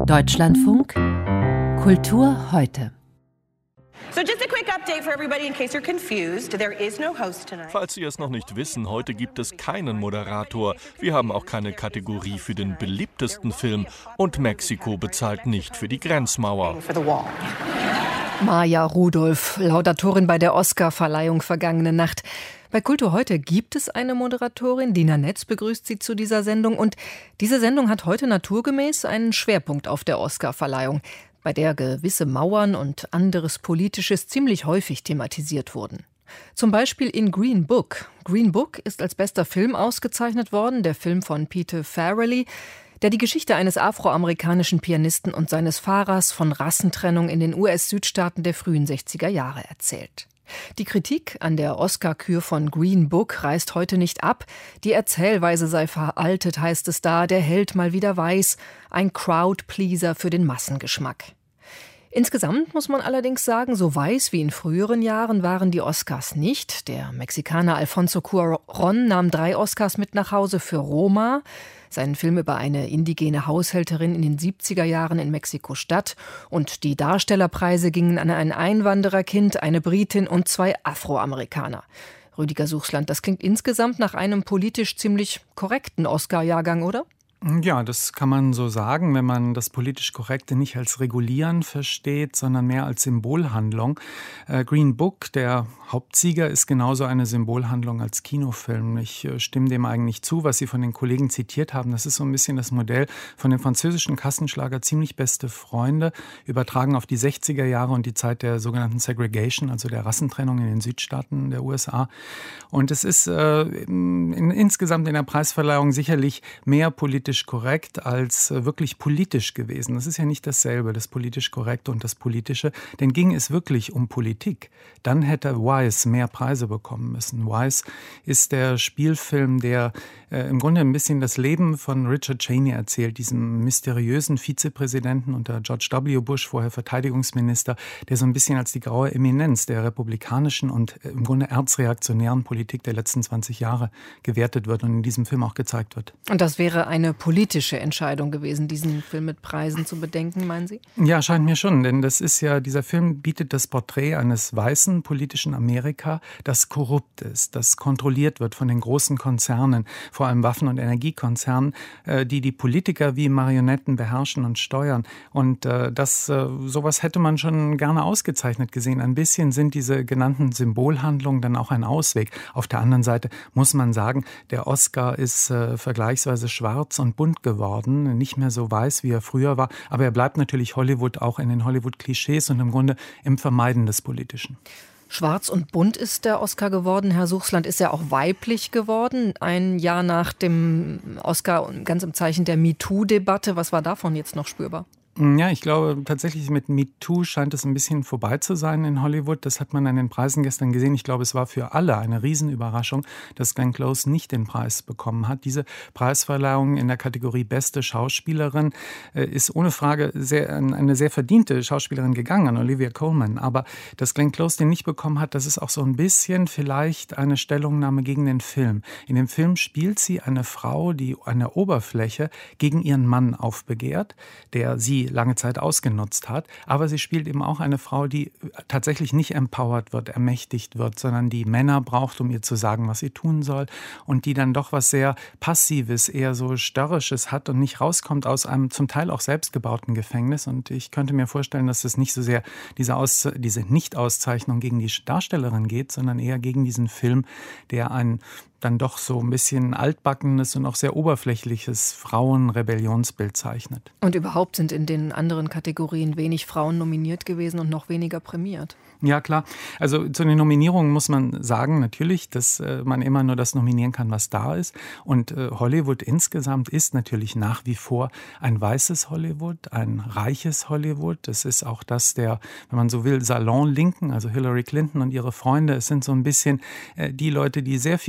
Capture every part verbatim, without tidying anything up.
Deutschlandfunk Kultur heute. Falls Sie es noch nicht wissen, heute gibt es keinen Moderator. Wir haben auch keine Kategorie für den beliebtesten Film. Und Mexiko bezahlt nicht für die Grenzmauer. Maya Rudolph, Laudatorin bei der Oscar-Verleihung vergangene Nacht. Bei Kultur heute gibt es eine Moderatorin, Dina Netz begrüßt Sie zu dieser Sendung. Und diese Sendung hat heute naturgemäß einen Schwerpunkt auf der Oscar-Verleihung, bei der gewisse Mauern und anderes Politisches ziemlich häufig thematisiert wurden. Zum Beispiel in Green Book. Green Book ist als bester Film ausgezeichnet worden, der Film von Peter Farrelly, der die Geschichte eines afroamerikanischen Pianisten und seines Fahrers von Rassentrennung in den U S-Südstaaten der frühen sechziger Jahre erzählt. Die Kritik an der Oscar-Kür von Green Book reißt heute nicht ab. Die Erzählweise sei veraltet, heißt es da, der Held mal wieder weiß, ein Crowd-Pleaser für den Massengeschmack. Insgesamt muss man allerdings sagen, so weiß wie in früheren Jahren waren die Oscars nicht. Der Mexikaner Alfonso Cuarón nahm drei Oscars mit nach Hause für Roma, seinen Film über eine indigene Haushälterin in den siebziger Jahren in Mexiko-Stadt. Und die Darstellerpreise gingen an ein Einwandererkind, eine Britin und zwei Afroamerikaner. Rüdiger Suchsland, das klingt insgesamt nach einem politisch ziemlich korrekten Oscar-Jahrgang, oder? Ja, das kann man so sagen, wenn man das politisch Korrekte nicht als Regulieren versteht, sondern mehr als Symbolhandlung. Äh, Green Book, der Hauptsieger, ist genauso eine Symbolhandlung als Kinofilm. Ich äh, stimme dem eigentlich zu, was Sie von den Kollegen zitiert haben. Das ist so ein bisschen das Modell von dem französischen Kassenschlager Ziemlich beste Freunde, übertragen auf die sechziger Jahre und die Zeit der sogenannten Segregation, also der Rassentrennung in den Südstaaten der U S A. Und es ist äh, in, insgesamt in der Preisverleihung sicherlich mehr politisch korrekt als wirklich politisch gewesen. Das ist ja nicht dasselbe, das politisch Korrekte und das Politische. Denn ging es wirklich um Politik, dann hätte Vice mehr Preise bekommen müssen. Vice ist der Spielfilm, der äh, im Grunde ein bisschen das Leben von Richard Cheney erzählt, diesem mysteriösen Vizepräsidenten unter George W. Bush, vorher Verteidigungsminister, der so ein bisschen als die graue Eminenz der republikanischen und äh, im Grunde erzreaktionären Politik der letzten zwanzig Jahre gewertet wird und in diesem Film auch gezeigt wird. Und das wäre eine politische Entscheidung gewesen, diesen Film mit Preisen zu bedenken, meinen Sie? Ja, scheint mir schon, denn das ist ja, dieser Film bietet das Porträt eines weißen politischen Amerika, das korrupt ist, das kontrolliert wird von den großen Konzernen, vor allem Waffen- und Energiekonzernen, die die Politiker wie Marionetten beherrschen und steuern. Und das, sowas hätte man schon gerne ausgezeichnet gesehen. Ein bisschen sind diese genannten Symbolhandlungen dann auch ein Ausweg. Auf der anderen Seite muss man sagen, der Oscar ist äh, vergleichsweise schwarz und bunt geworden, nicht mehr so weiß, wie er früher war. Aber er bleibt natürlich Hollywood auch in den Hollywood-Klischees und im Grunde im Vermeiden des Politischen. Schwarz und bunt ist der Oscar geworden. Herr Suchsland, ist er auch weiblich geworden? Ein Jahr nach dem Oscar ganz im Zeichen der MeToo-Debatte. Was war davon jetzt noch spürbar? Ja, ich glaube tatsächlich mit MeToo scheint es ein bisschen vorbei zu sein in Hollywood. Das hat man an den Preisen gestern gesehen. Ich glaube, es war für alle eine Riesenüberraschung, dass Glenn Close nicht den Preis bekommen hat. Diese Preisverleihung in der Kategorie Beste Schauspielerin äh, ist ohne Frage sehr, eine sehr verdiente Schauspielerin gegangen, an Olivia Colman. Aber dass Glenn Close den nicht bekommen hat, das ist auch so ein bisschen vielleicht eine Stellungnahme gegen den Film. In dem Film spielt sie eine Frau, die an der Oberfläche gegen ihren Mann aufbegehrt, der sie lange Zeit ausgenutzt hat. Aber sie spielt eben auch eine Frau, die tatsächlich nicht empowered wird, ermächtigt wird, sondern die Männer braucht, um ihr zu sagen, was sie tun soll. Und die dann doch was sehr Passives, eher so Störrisches hat und nicht rauskommt aus einem zum Teil auch selbstgebauten Gefängnis. Und ich könnte mir vorstellen, dass es nicht so sehr diese, Aus, diese Nicht-Auszeichnung gegen die Darstellerin geht, sondern eher gegen diesen Film, der ein dann doch so ein bisschen altbackenes und auch sehr oberflächliches Frauenrebellionsbild zeichnet. Und überhaupt sind in den anderen Kategorien wenig Frauen nominiert gewesen und noch weniger prämiert. Ja, klar. Also zu den Nominierungen muss man sagen natürlich, dass äh, man immer nur das nominieren kann, was da ist. Und äh, Hollywood insgesamt ist natürlich nach wie vor ein weißes Hollywood, ein reiches Hollywood. Es ist auch das der, wenn man so will, Salon-Linken, also Hillary Clinton und ihre Freunde. Es sind so ein bisschen äh, die Leute, die sehr viel Geld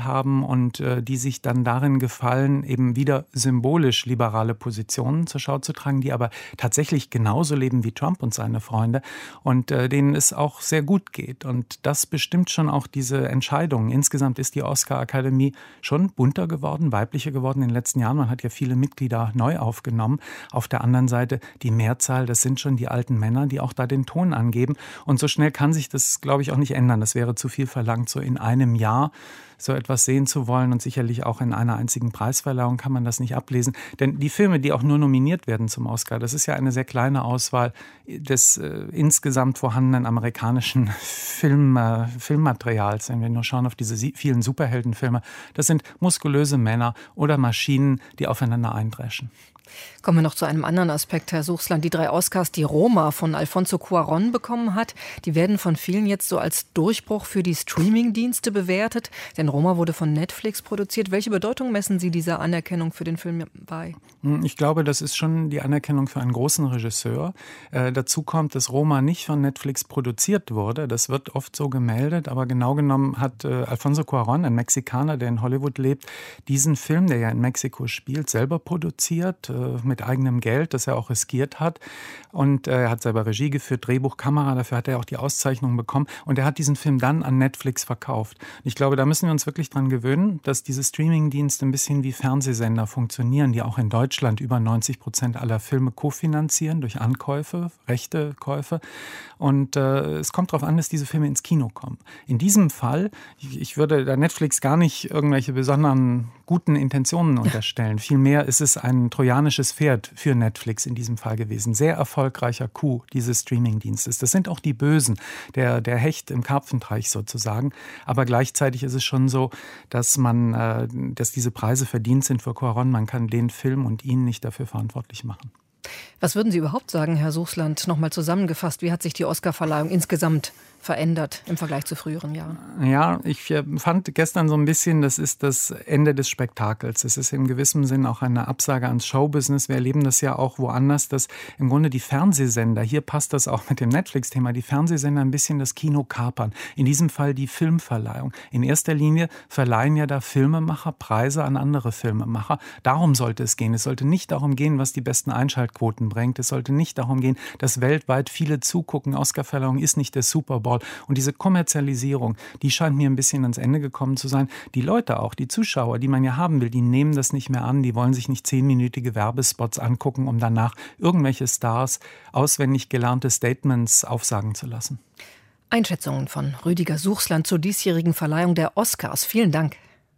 gespielt haben und äh, die sich dann darin gefallen, eben wieder symbolisch liberale Positionen zur Schau zu tragen, die aber tatsächlich genauso leben wie Trump und seine Freunde und äh, denen es auch sehr gut geht. Und das bestimmt schon auch diese Entscheidungen. Insgesamt ist die Oscar-Akademie schon bunter geworden, weiblicher geworden in den letzten Jahren. Man hat ja viele Mitglieder neu aufgenommen. Auf der anderen Seite die Mehrzahl, das sind schon die alten Männer, die auch da den Ton angeben. Und so schnell kann sich das, glaube ich, auch nicht ändern. Das wäre zu viel verlangt, so in einem Jahr so etwas sehen zu wollen. Und sicherlich auch in einer einzigen Preisverleihung kann man das nicht ablesen. Denn die Filme, die auch nur nominiert werden zum Oscar, das ist ja eine sehr kleine Auswahl des äh, insgesamt vorhandenen amerikanischen Film, äh, Filmmaterials. Wenn wir nur schauen auf diese vielen Superheldenfilme, das sind muskulöse Männer oder Maschinen, die aufeinander eindreschen. Kommen wir noch zu einem anderen Aspekt, Herr Suchsland. Die drei Oscars, die Roma von Alfonso Cuarón bekommen hat, die werden von vielen jetzt so als Durchbruch für die Streaming-Dienste bewertet. Denn Roma wurde von Netflix produziert. Welche Bedeutung messen Sie dieser Anerkennung für den Film bei? Ich glaube, das ist schon die Anerkennung für einen großen Regisseur. Äh, dazu kommt, dass Roma nicht von Netflix produziert wurde. Das wird oft so gemeldet. Aber genau genommen hat äh, Alfonso Cuarón, ein Mexikaner, der in Hollywood lebt, diesen Film, der ja in Mexiko spielt, selber produziert, äh, mit eigenem Geld, das er auch riskiert hat. Und äh, er hat selber Regie geführt, Drehbuch, Kamera, dafür hat er auch die Auszeichnung bekommen. Und er hat diesen Film dann an Netflix verkauft. Ich glaube, da müssen wir uns wirklich dran gewöhnen, dass diese Streaming-Dienste ein bisschen wie Fernsehsender funktionieren, die auch in Deutschland über neunzig Prozent aller Filme kofinanzieren durch Ankäufe, Rechtekäufe. Und äh, es kommt darauf an, dass diese Filme ins Kino kommen. In diesem Fall, ich, ich würde da Netflix gar nicht irgendwelche besonderen guten Intentionen unterstellen. Vielmehr ist es ein trojanisches Pferd für Netflix in diesem Fall gewesen. Sehr erfolgreicher Coup dieses Streaming-Dienstes. Das sind auch die Bösen, der, der Hecht im Karpfenteich sozusagen. Aber gleichzeitig ist es schon so, dass man, äh, dass diese Preise verdient sind für Cuarón. Man kann den Film und ihn nicht dafür verantwortlich machen. Was würden Sie überhaupt sagen, Herr Suchsland, nochmal zusammengefasst? Wie hat sich die Oscarverleihung insgesamt verändert im Vergleich zu früheren Jahren? Ja, ich fand gestern so ein bisschen, das ist das Ende des Spektakels. Es ist in gewissem Sinn auch eine Absage ans Showbusiness. Wir erleben das ja auch woanders, dass im Grunde die Fernsehsender, hier passt das auch mit dem Netflix-Thema, die Fernsehsender ein bisschen das Kino kapern. In diesem Fall die Filmverleihung. In erster Linie verleihen ja da Filmemacher Preise an andere Filmemacher. Darum sollte es gehen. Es sollte nicht darum gehen, was die besten Einschaltquoten bringt. Es sollte nicht darum gehen, dass weltweit viele zugucken. Oscarverleihung ist nicht der Super Bowl. Und diese Kommerzialisierung, die scheint mir ein bisschen ans Ende gekommen zu sein. Die Leute auch, die Zuschauer, die man ja haben will, die nehmen das nicht mehr an. Die wollen sich nicht zehnminütige Werbespots angucken, um danach irgendwelche Stars auswendig gelernte Statements aufsagen zu lassen. Einschätzungen von Rüdiger Suchsland zur diesjährigen Verleihung der Oscars. Vielen Dank.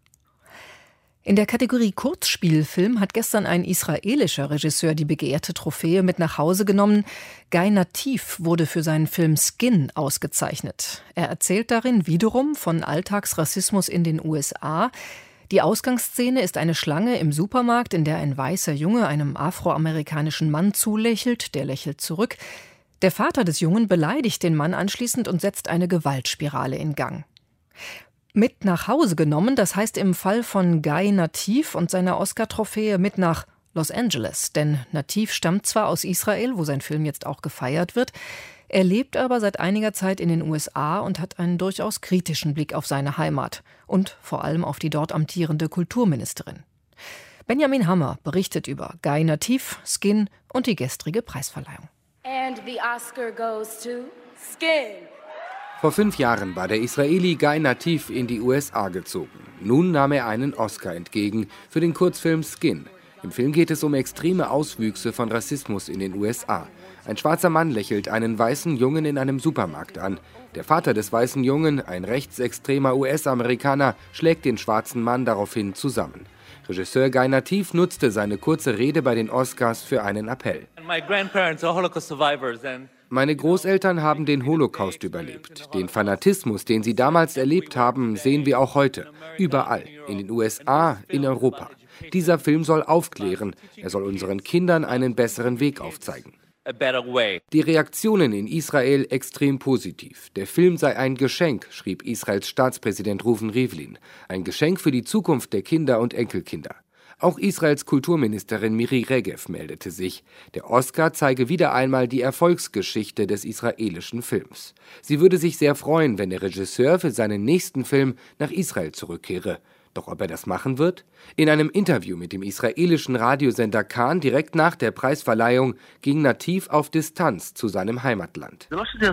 In der Kategorie Kurzspielfilm hat gestern ein israelischer Regisseur die begehrte Trophäe mit nach Hause genommen. Guy Natif wurde für seinen Film Skin ausgezeichnet. Er erzählt darin wiederum von Alltagsrassismus in den U S A. Die Ausgangsszene ist eine Schlange im Supermarkt, in der ein weißer Junge einem afroamerikanischen Mann zulächelt. Der lächelt zurück. Der Vater des Jungen beleidigt den Mann anschließend und setzt eine Gewaltspirale in Gang. Mit nach Hause genommen, das heißt im Fall von Guy Natif und seiner Oscar-Trophäe mit nach Los Angeles. Denn Natif stammt zwar aus Israel, wo sein Film jetzt auch gefeiert wird, er lebt aber seit einiger Zeit in den U S A und hat einen durchaus kritischen Blick auf seine Heimat und vor allem auf die dort amtierende Kulturministerin. Benjamin Hammer berichtet über Guy Natif, Skin und die gestrige Preisverleihung. And the Oscar goes to Skin. Vor fünf Jahren war der Israeli Guy Natif in die U S A gezogen. Nun nahm er einen Oscar entgegen für den Kurzfilm Skin. Im Film geht es um extreme Auswüchse von Rassismus in den U S A. Ein schwarzer Mann lächelt einen weißen Jungen in einem Supermarkt an. Der Vater des weißen Jungen, ein rechtsextremer U S-Amerikaner, schlägt den schwarzen Mann daraufhin zusammen. Regisseur Guy Natif nutzte seine kurze Rede bei den Oscars für einen Appell. Meine Großeltern haben den Holocaust überlebt. Den Fanatismus, den sie damals erlebt haben, sehen wir auch heute. Überall. In den U S A, in Europa. Dieser Film soll aufklären. Er soll unseren Kindern einen besseren Weg aufzeigen. Die Reaktionen in Israel extrem positiv. Der Film sei ein Geschenk, schrieb Israels Staatspräsident Reuven Rivlin. Ein Geschenk für die Zukunft der Kinder und Enkelkinder. Auch Israels Kulturministerin Miri Regev meldete sich. Der Oscar zeige wieder einmal die Erfolgsgeschichte des israelischen Films. Sie würde sich sehr freuen, wenn der Regisseur für seinen nächsten Film nach Israel zurückkehre. Doch ob er das machen wird? In einem Interview mit dem israelischen Radiosender Kan direkt nach der Preisverleihung ging Nativ auf Distanz zu seinem Heimatland.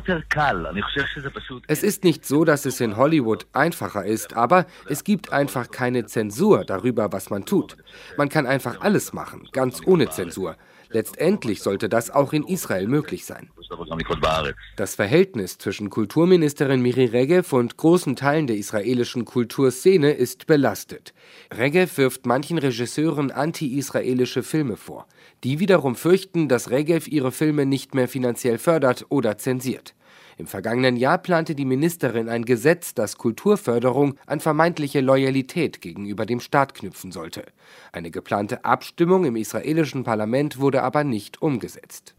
Es ist nicht so, dass es in Hollywood einfacher ist, aber es gibt einfach keine Zensur darüber, was man tut. Man kann einfach alles machen, ganz ohne Zensur. Letztendlich sollte das auch in Israel möglich sein. Das Verhältnis zwischen Kulturministerin Miri Regev und großen Teilen der israelischen Kulturszene ist belastet. Regev wirft manchen Regisseuren anti-israelische Filme vor. Die wiederum fürchten, dass Regev ihre Filme nicht mehr finanziell fördert oder zensiert. Im vergangenen Jahr plante die Ministerin ein Gesetz, das Kulturförderung an vermeintliche Loyalität gegenüber dem Staat knüpfen sollte. Eine geplante Abstimmung im israelischen Parlament wurde aber nicht umgesetzt.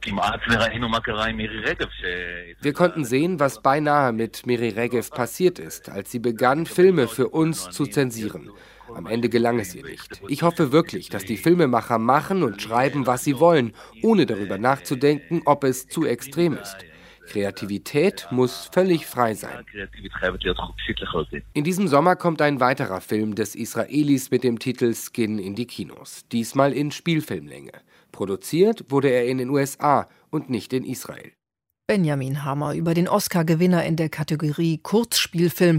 Wir konnten sehen, was beinahe mit Miri Regev passiert ist, als sie begann, Filme für uns zu zensieren. Am Ende gelang es ihr nicht. Ich hoffe wirklich, dass die Filmemacher machen und schreiben, was sie wollen, ohne darüber nachzudenken, ob es zu extrem ist. Kreativität muss völlig frei sein. In diesem Sommer kommt ein weiterer Film des Israelis mit dem Titel Skin in die Kinos, diesmal in Spielfilmlänge. Produziert wurde er in den U S A und nicht in Israel. Benjamin Hammer über den Oscar-Gewinner in der Kategorie Kurzspielfilm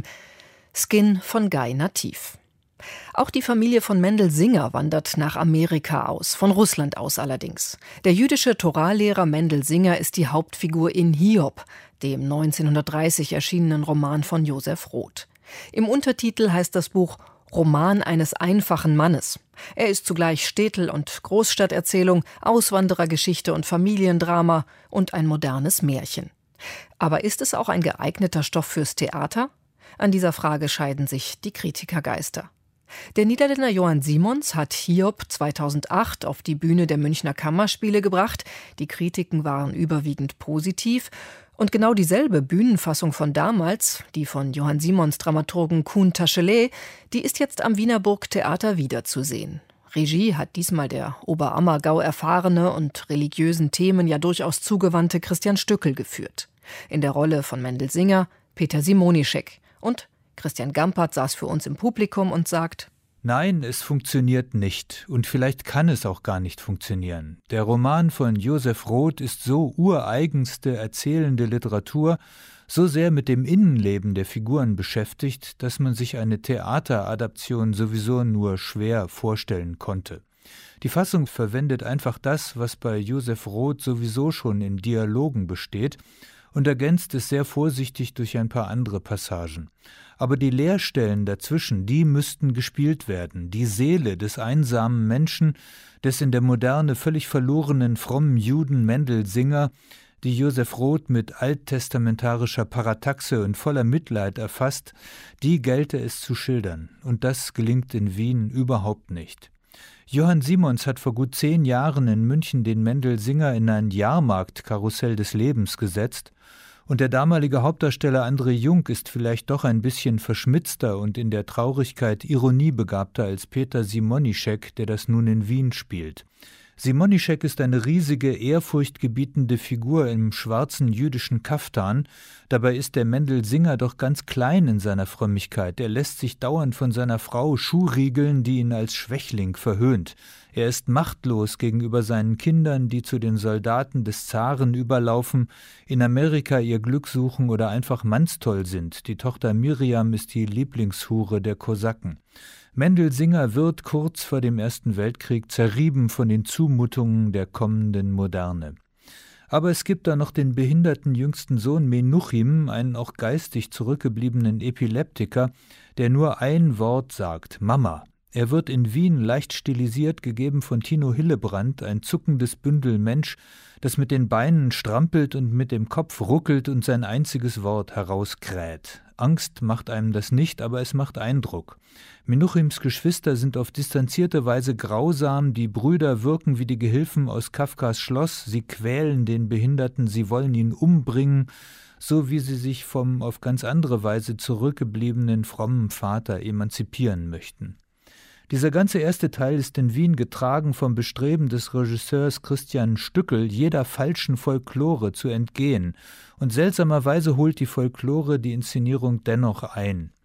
Skin von Guy Nativ. Auch die Familie von Mendel Singer wandert nach Amerika aus, von Russland aus allerdings. Der jüdische Toralehrer Mendel Singer ist die Hauptfigur in Hiob, dem neunzehnhundertdreißig erschienenen Roman von Josef Roth. Im Untertitel heißt das Buch Roman eines einfachen Mannes. Er ist zugleich Städtel- und Großstadterzählung, Auswanderergeschichte und Familiendrama und ein modernes Märchen. Aber ist es auch ein geeigneter Stoff fürs Theater? An dieser Frage scheiden sich die Kritikergeister. Der Niederländer Johan Simons hat Hiob zweitausendacht auf die Bühne der Münchner Kammerspiele gebracht. Die Kritiken waren überwiegend positiv. Und genau dieselbe Bühnenfassung von damals, die von Johann Simons Dramaturgen Koen Taschelet, die ist jetzt am Wiener Burgtheater wiederzusehen. Regie hat diesmal der Oberammergau erfahrene und religiösen Themen ja durchaus zugewandte Christian Stückel geführt. In der Rolle von Mendel Singer Peter Simonischek. Und Christian Gampert saß für uns im Publikum und sagt: Nein, es funktioniert nicht. Und vielleicht kann es auch gar nicht funktionieren. Der Roman von Josef Roth ist so ureigenste erzählende Literatur, so sehr mit dem Innenleben der Figuren beschäftigt, dass man sich eine Theateradaption sowieso nur schwer vorstellen konnte. Die Fassung verwendet einfach das, was bei Josef Roth sowieso schon in Dialogen besteht, und ergänzt es sehr vorsichtig durch ein paar andere Passagen. Aber die Leerstellen dazwischen, die müssten gespielt werden. Die Seele des einsamen Menschen, des in der Moderne völlig verlorenen frommen Juden Mendel Singer, die Josef Roth mit alttestamentarischer Parataxe und voller Mitleid erfasst, die gelte es zu schildern. Und das gelingt in Wien überhaupt nicht. Johann Simons hat vor gut zehn Jahren in München den Mendel Singer in ein Jahrmarktkarussell des Lebens gesetzt, und der damalige Hauptdarsteller André Jung ist vielleicht doch ein bisschen verschmitzter und in der Traurigkeit ironiebegabter als Peter Simonischek, der das nun in Wien spielt. Simonischek ist eine riesige, ehrfurchtgebietende Figur im schwarzen jüdischen Kaftan. Dabei ist der Mendel Singer doch ganz klein in seiner Frömmigkeit. Er lässt sich dauernd von seiner Frau schuhriegeln, die ihn als Schwächling verhöhnt. Er ist machtlos gegenüber seinen Kindern, die zu den Soldaten des Zaren überlaufen, in Amerika ihr Glück suchen oder einfach mannstoll sind. Die Tochter Miriam ist die Lieblingshure der Kosaken. Mendel Singer wird kurz vor dem Ersten Weltkrieg zerrieben von den Zumutungen der kommenden Moderne. Aber es gibt da noch den behinderten jüngsten Sohn Menuchim, einen auch geistig zurückgebliebenen Epileptiker, der nur ein Wort sagt: Mama. Er wird in Wien leicht stilisiert, gegeben von Tino Hillebrand, ein zuckendes Bündel Mensch, das mit den Beinen strampelt und mit dem Kopf ruckelt und sein einziges Wort herauskräht. Angst macht einem das nicht, aber es macht Eindruck. Menuchims Geschwister sind auf distanzierte Weise grausam, die Brüder wirken wie die Gehilfen aus Kafkas Schloss, sie quälen den Behinderten, sie wollen ihn umbringen, so wie sie sich vom auf ganz andere Weise zurückgebliebenen frommen Vater emanzipieren möchten. Dieser ganze erste Teil ist in Wien getragen vom Bestreben des Regisseurs Christian Stückel, jeder falschen Folklore zu entgehen. Und seltsamerweise holt die Folklore die Inszenierung dennoch ein.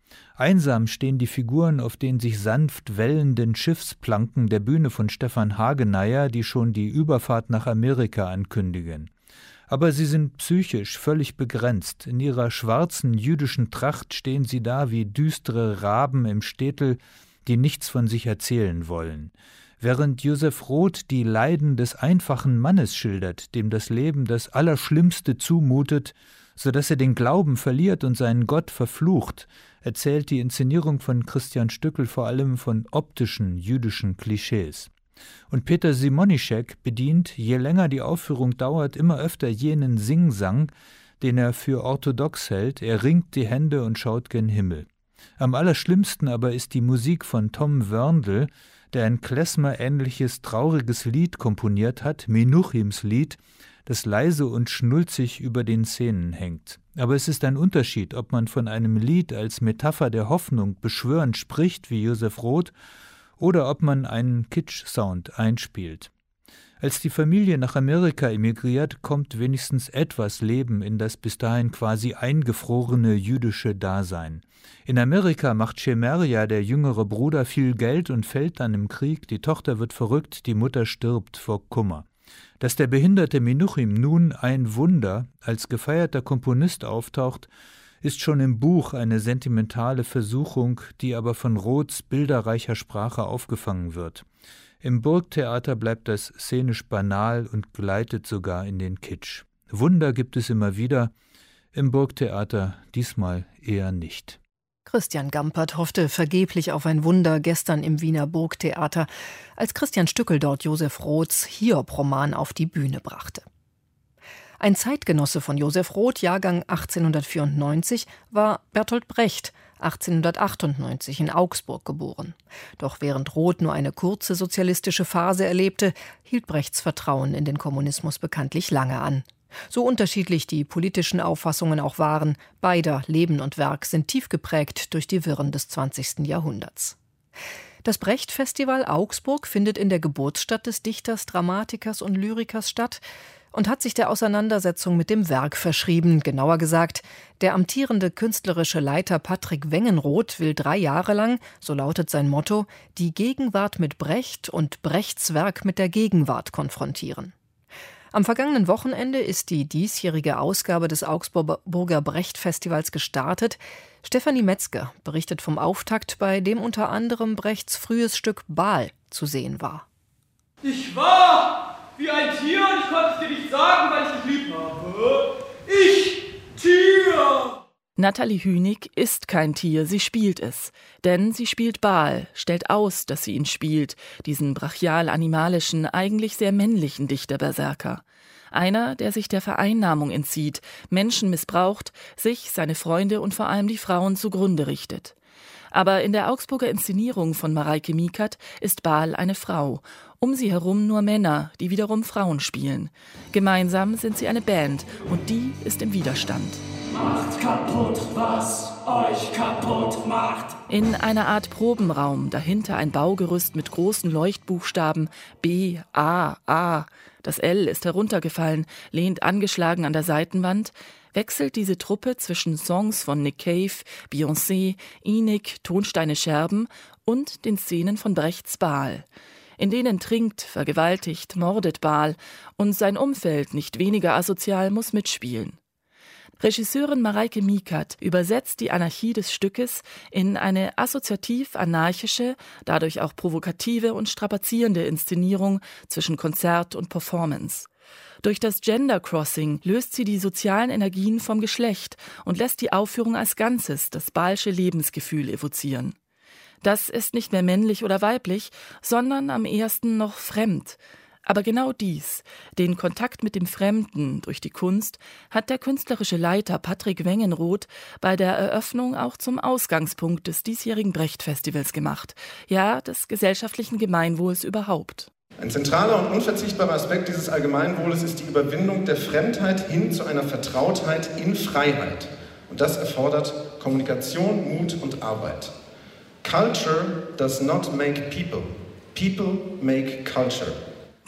Einsam stehen die Figuren auf den sich sanft wellenden Schiffsplanken der Bühne von Stefan Hageneyer, die schon die Überfahrt nach Amerika ankündigen. Aber sie sind psychisch völlig begrenzt. In ihrer schwarzen jüdischen Tracht stehen sie da wie düstere Raben im Städtel, die nichts von sich erzählen wollen. Während Josef Roth die Leiden des einfachen Mannes schildert, dem das Leben das Allerschlimmste zumutet, so dass er den Glauben verliert und seinen Gott verflucht, erzählt die Inszenierung von Christian Stückl vor allem von optischen jüdischen Klischees. Und Peter Simonischek bedient, je länger die Aufführung dauert, immer öfter jenen Singsang, den er für orthodox hält. Er ringt die Hände und schaut gen Himmel. Am allerschlimmsten aber ist die Musik von Tom Wörndl, der ein Klezmer-ähnliches trauriges Lied komponiert hat, Menuchims Lied, das leise und schnulzig über den Szenen hängt. Aber es ist ein Unterschied, ob man von einem Lied als Metapher der Hoffnung beschwörend spricht, wie Josef Roth, oder ob man einen Kitsch-Sound einspielt. Als die Familie nach Amerika emigriert, kommt wenigstens etwas Leben in das bis dahin quasi eingefrorene jüdische Dasein. In Amerika macht Shemerja, der jüngere Bruder, viel Geld und fällt dann im Krieg, die Tochter wird verrückt, die Mutter stirbt vor Kummer. Dass der behinderte Menuchim nun ein Wunder als gefeierter Komponist auftaucht, ist schon im Buch eine sentimentale Versuchung, die aber von Roths bilderreicher Sprache aufgefangen wird. Im Burgtheater bleibt das szenisch banal und gleitet sogar in den Kitsch. Wunder gibt es immer wieder, im Burgtheater diesmal eher nicht. Christian Gampert hoffte vergeblich auf ein Wunder gestern im Wiener Burgtheater, als Christian Stückl dort Josef Roths Hiob-Roman auf die Bühne brachte. Ein Zeitgenosse von Josef Roth, Jahrgang achtzehnhundertvierundneunzig, war Bertolt Brecht, achtzehnhundertachtundneunzig in Augsburg geboren. Doch während Roth nur eine kurze sozialistische Phase erlebte, hielt Brechts Vertrauen in den Kommunismus bekanntlich lange an. So unterschiedlich die politischen Auffassungen auch waren, beider Leben und Werk sind tief geprägt durch die Wirren des zwanzigsten Jahrhunderts. Das Brecht-Festival Augsburg findet in der Geburtsstadt des Dichters, Dramatikers und Lyrikers statt und hat sich der Auseinandersetzung mit dem Werk verschrieben. Genauer gesagt, der amtierende künstlerische Leiter Patrick Wengenroth will drei Jahre lang, so lautet sein Motto, die Gegenwart mit Brecht und Brechts Werk mit der Gegenwart konfrontieren. Am vergangenen Wochenende ist die diesjährige Ausgabe des Augsburger Brecht-Festivals gestartet. Stefanie Metzger berichtet vom Auftakt, bei dem unter anderem Brechts frühes Stück Baal zu sehen war. Ich war wie ein Tier und ich konnte es dir nicht sagen, weil ich dich lieb habe. Ich, Tier! Nathalie Hünig ist kein Tier, sie spielt es. Denn sie spielt Baal, stellt aus, dass sie ihn spielt, diesen brachial-animalischen, eigentlich sehr männlichen Dichter-Berserker. Einer, der sich der Vereinnahmung entzieht, Menschen missbraucht, sich, seine Freunde und vor allem die Frauen zugrunde richtet. Aber in der Augsburger Inszenierung von Mareike Miekert ist Baal eine Frau. Um sie herum nur Männer, die wiederum Frauen spielen. Gemeinsam sind sie eine Band und die ist im Widerstand. Macht kaputt, was euch kaputt macht. In einer Art Probenraum, dahinter ein Baugerüst mit großen Leuchtbuchstaben B, A, A. Das L ist heruntergefallen, lehnt angeschlagen an der Seitenwand, wechselt diese Truppe zwischen Songs von Nick Cave, Beyoncé, Inik, Tonsteine Scherben und den Szenen von Brechts Baal. In denen trinkt, vergewaltigt, mordet Baal und sein Umfeld, nicht weniger asozial, muss mitspielen. Regisseurin Mareike Miekert übersetzt die Anarchie des Stückes in eine assoziativ-anarchische, dadurch auch provokative und strapazierende Inszenierung zwischen Konzert und Performance. Durch das Gender Crossing löst sie die sozialen Energien vom Geschlecht und lässt die Aufführung als Ganzes das baalsche Lebensgefühl evozieren. Das ist nicht mehr männlich oder weiblich, sondern am ehesten noch fremd. Aber genau dies, den Kontakt mit dem Fremden durch die Kunst, hat der künstlerische Leiter Patrick Wengenroth bei der Eröffnung auch zum Ausgangspunkt des diesjährigen Brecht-Festivals gemacht, ja, des gesellschaftlichen Gemeinwohls überhaupt. Ein zentraler und unverzichtbarer Aspekt dieses Allgemeinwohles ist die Überwindung der Fremdheit hin zu einer Vertrautheit in Freiheit. Und das erfordert Kommunikation, Mut und Arbeit. Culture does not make people. People make culture.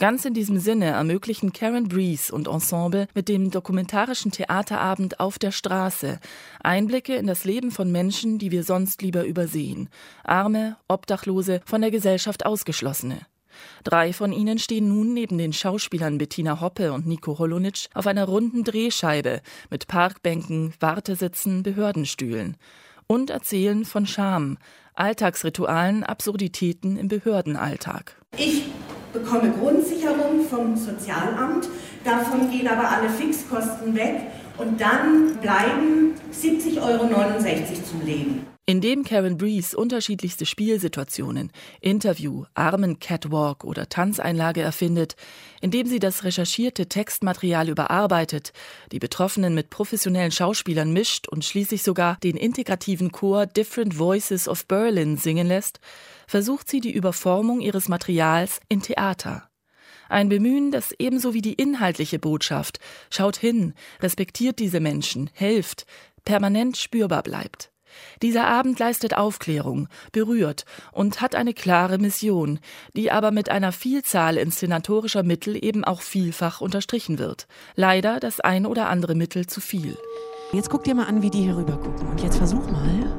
Ganz in diesem Sinne ermöglichen Karen Breeze und Ensemble mit dem dokumentarischen Theaterabend Auf der Straße Einblicke in das Leben von Menschen, die wir sonst lieber übersehen. Arme, Obdachlose, von der Gesellschaft Ausgeschlossene. Drei von ihnen stehen nun neben den Schauspielern Bettina Hoppe und Nico Holonitsch auf einer runden Drehscheibe mit Parkbänken, Wartesitzen, Behördenstühlen und erzählen von Scham, Alltagsritualen, Absurditäten im Behördenalltag. Ich bekomme Grundsicherung vom Sozialamt, davon gehen aber alle Fixkosten weg und dann bleiben siebzig Euro neunundsechzig zum Leben. Indem Karen Breeze unterschiedlichste Spielsituationen, Interview, Armen-Catwalk oder Tanzeinlage erfindet, indem sie das recherchierte Textmaterial überarbeitet, die Betroffenen mit professionellen Schauspielern mischt und schließlich sogar den integrativen Chor Different Voices of Berlin singen lässt, versucht sie die Überformung ihres Materials in Theater. Ein Bemühen, das ebenso wie die inhaltliche Botschaft schaut hin, respektiert diese Menschen, hilft, permanent spürbar bleibt. Dieser Abend leistet Aufklärung, berührt und hat eine klare Mission, die aber mit einer Vielzahl inszenatorischer Mittel eben auch vielfach unterstrichen wird. Leider das ein oder andere Mittel zu viel. Jetzt guck dir mal an, wie die hier rüber gucken. Und jetzt versuch mal,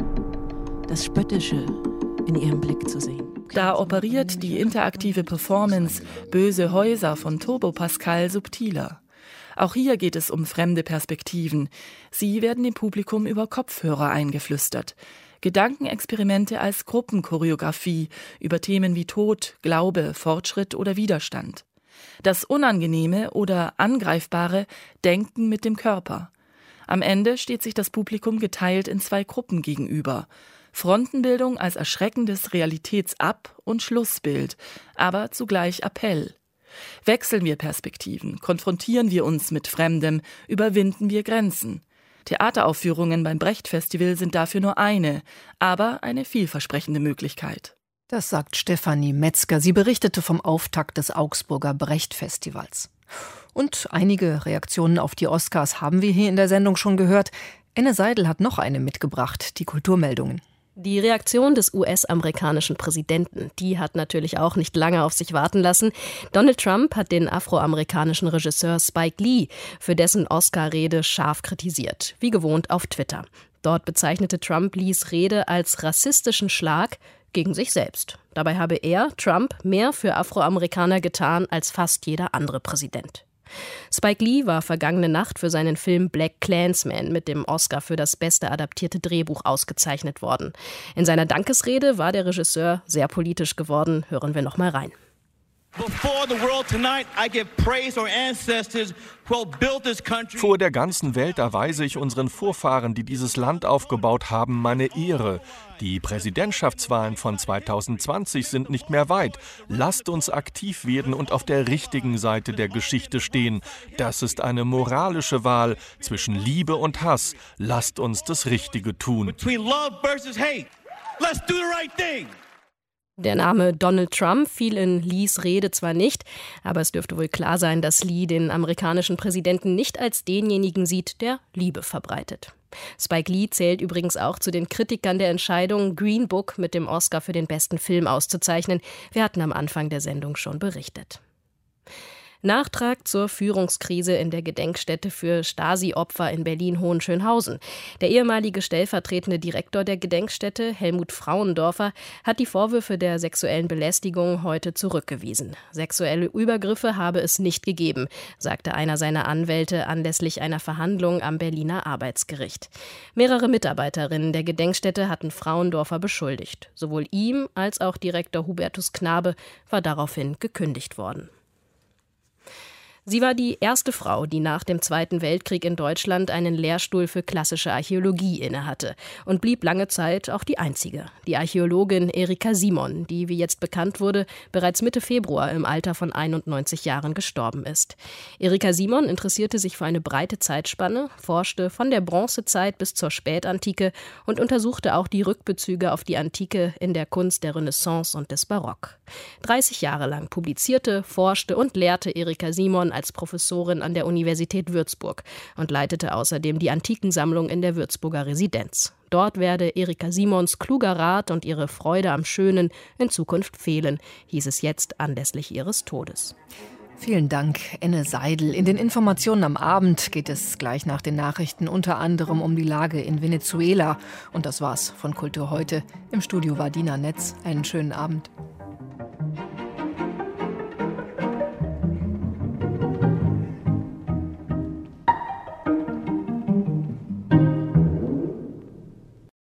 das Spöttische in ihrem Blick zu sehen. Da operiert die interaktive Performance Böse Häuser von Turbo Pascal subtiler. Auch hier geht es um fremde Perspektiven. Sie werden dem Publikum über Kopfhörer eingeflüstert. Gedankenexperimente als Gruppenchoreografie über Themen wie Tod, Glaube, Fortschritt oder Widerstand. Das Unangenehme oder Angreifbare Denken mit dem Körper. Am Ende steht sich das Publikum geteilt in zwei Gruppen gegenüber. Frontenbildung als erschreckendes Realitätsab- und Schlussbild, aber zugleich Appell. Wechseln wir Perspektiven, konfrontieren wir uns mit Fremdem, überwinden wir Grenzen. Theateraufführungen beim Brecht-Festival sind dafür nur eine, aber eine vielversprechende Möglichkeit. Das sagt Stefanie Metzger. Sie berichtete vom Auftakt des Augsburger Brecht-Festivals. Und einige Reaktionen auf die Oscars haben wir hier in der Sendung schon gehört. Enne Seidel hat noch eine mitgebracht, die Kulturmeldungen. Die Reaktion des U S-amerikanischen Präsidenten, die hat natürlich auch nicht lange auf sich warten lassen. Donald Trump hat den afroamerikanischen Regisseur Spike Lee für dessen Oscar-Rede scharf kritisiert, wie gewohnt auf Twitter. Dort bezeichnete Trump Lees Rede als rassistischen Schlag gegen sich selbst. Dabei habe er, Trump, mehr für Afroamerikaner getan als fast jeder andere Präsident. Spike Lee war vergangene Nacht für seinen Film Black Klansman mit dem Oscar für das beste adaptierte Drehbuch ausgezeichnet worden. In seiner Dankesrede war der Regisseur sehr politisch geworden. Hören wir noch mal rein. Vor der ganzen Welt erweise ich unseren Vorfahren, die dieses Land aufgebaut haben, meine Ehre. Die Präsidentschaftswahlen von zweitausendzwanzig sind nicht mehr weit. Lasst uns aktiv werden und auf der richtigen Seite der Geschichte stehen. Das ist eine moralische Wahl zwischen Liebe und Hass. Lasst uns das Richtige tun. Der Name Donald Trump fiel in Lees Rede zwar nicht, aber es dürfte wohl klar sein, dass Lee den amerikanischen Präsidenten nicht als denjenigen sieht, der Liebe verbreitet. Spike Lee zählt übrigens auch zu den Kritikern der Entscheidung, Green Book mit dem Oscar für den besten Film auszuzeichnen. Wir hatten am Anfang der Sendung schon berichtet. Nachtrag zur Führungskrise in der Gedenkstätte für Stasi-Opfer in Berlin-Hohenschönhausen. Der ehemalige stellvertretende Direktor der Gedenkstätte, Helmut Frauendorfer, hat die Vorwürfe der sexuellen Belästigung heute zurückgewiesen. Sexuelle Übergriffe habe es nicht gegeben, sagte einer seiner Anwälte anlässlich einer Verhandlung am Berliner Arbeitsgericht. Mehrere Mitarbeiterinnen der Gedenkstätte hatten Frauendorfer beschuldigt. Sowohl ihm als auch Direktor Hubertus Knabe war daraufhin gekündigt worden. Sie war die erste Frau, die nach dem Zweiten Weltkrieg in Deutschland einen Lehrstuhl für klassische Archäologie innehatte und blieb lange Zeit auch die einzige. Die Archäologin Erika Simon, die, wie jetzt bekannt wurde, bereits Mitte Februar im Alter von einundneunzig Jahren gestorben ist. Erika Simon interessierte sich für eine breite Zeitspanne, forschte von der Bronzezeit bis zur Spätantike und untersuchte auch die Rückbezüge auf die Antike in der Kunst der Renaissance und des Barock. dreißig Jahre lang publizierte, forschte und lehrte Erika Simon Jahren als Professorin an der Universität Würzburg und leitete außerdem die Antikensammlung in der Würzburger Residenz. Dort werde Erika Simons kluger Rat und ihre Freude am Schönen in Zukunft fehlen, hieß es jetzt anlässlich ihres Todes. Vielen Dank, Enne Seidel. In den Informationen am Abend geht es gleich nach den Nachrichten unter anderem um die Lage in Venezuela. Und das war's von Kultur heute. Im Studio war Dina Netz. Einen schönen Abend.